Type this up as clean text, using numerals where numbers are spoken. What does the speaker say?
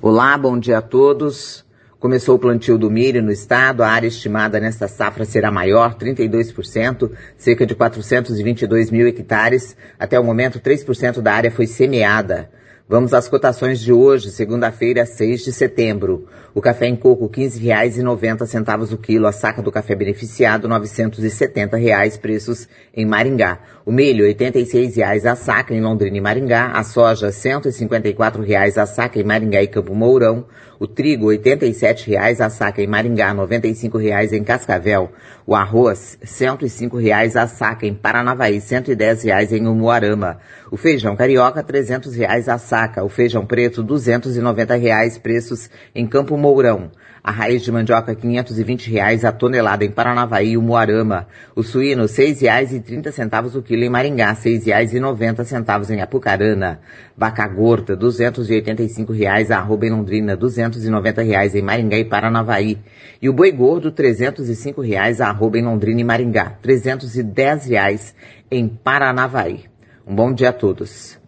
Olá, bom dia a todos. Começou o plantio do milho no estado. A área estimada nesta safra será maior, 32%, cerca de 422 mil hectares. Até o momento, 3% da área foi semeada. Vamos às cotações de hoje, segunda-feira, 6 de setembro. O café em coco, R$ 15,90 o quilo. A saca do café beneficiado, R$ 970, preços em Maringá. O milho, R$ 86 a saca em Londrina e Maringá. A soja, R$ 154 a saca em Maringá e Campo Mourão. O trigo, R$ 87 a saca em Maringá, R$ 95 em Cascavel. O arroz, R$ 105 a saca em Paranavaí, R$ 110 em Umuarama. O feijão carioca, R$ 300 a saca. O feijão preto, R$ 290, preços em Campo Mourão. A raiz de mandioca, R$ 520 a tonelada em Paranavaí e Umuarama. O suíno, R$ 6,30 o quilo em Maringá, R$ 6,90 em Apucarana. Vaca gorda, R$ 285 a arroba em Londrina, R$ 290 em Maringá e Paranavaí. E o boi gordo, R$ 305 a arroba em Londrina e Maringá, R$ 310 em Paranavaí. Um bom dia a todos.